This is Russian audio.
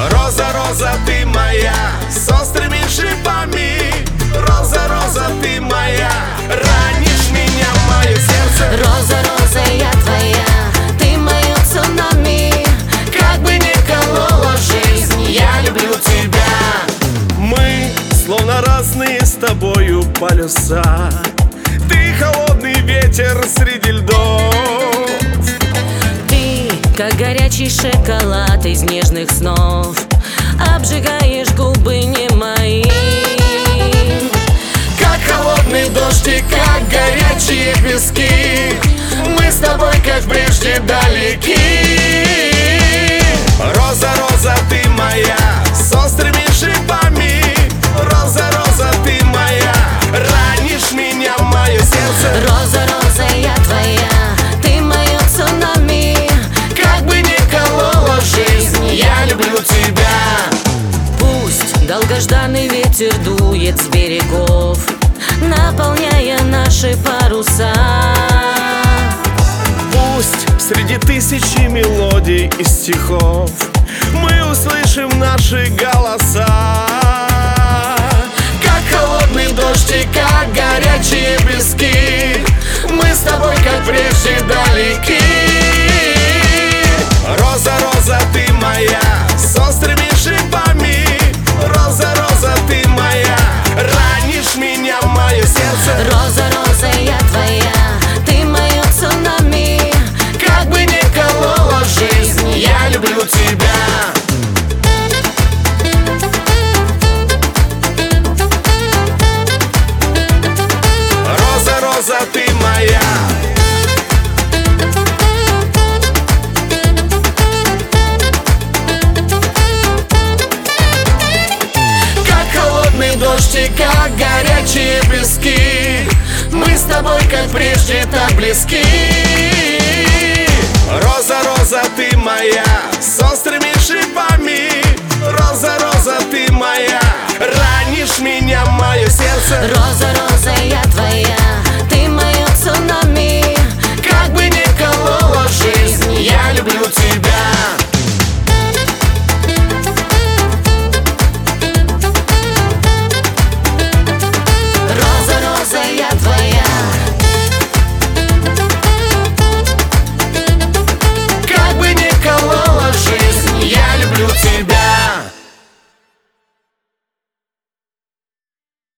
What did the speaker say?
Роза, роза, ты моя, с острыми шипами. Роза, роза, ты моя, ранишь меня, мое сердце. Роза, роза, я твоя, ты мое цунами. Как бы ни колола жизнь, я люблю тебя. Мы словно разные с тобою полюса. Ты холодный ветер среди льдов. Ты, как горячий шоколад из нежных снов, обжигаешь губы не мои. Как холодный дождь и как горячие пески, мы с тобой как прежде далеки. Роза, роза, ты моя, с острыми шипами. Роза, роза, ты моя, ранишь меня, мое сердце. Роза, роза, я твоя, ты мое цунами. Как бы ни колола жизнь, я люблю тебя. Пусть долгожданный ветер дует с берегов, наполняя наши паруса. Пусть среди тысячи мелодий и стихов мы услышим наши голоса. Как холодный дождь и как горячие пески, мы с тобой как прежде далеки. Роза, роза, ты моя, с острыми шипами. Роза, роза, ты моя, ранишь меня, мое сердце. Роза, роза, я твоя, ты мое цунами. Как бы ни колола жизнь, я люблю тебя. Роза, роза, ты моя. Как холодный дождь и как горячие пески, мы с тобой как прежде так близки. Роза, роза, ты моя, с острыми шипами. Роза, роза, ты моя, ранишь меня, мое сердце. Роза,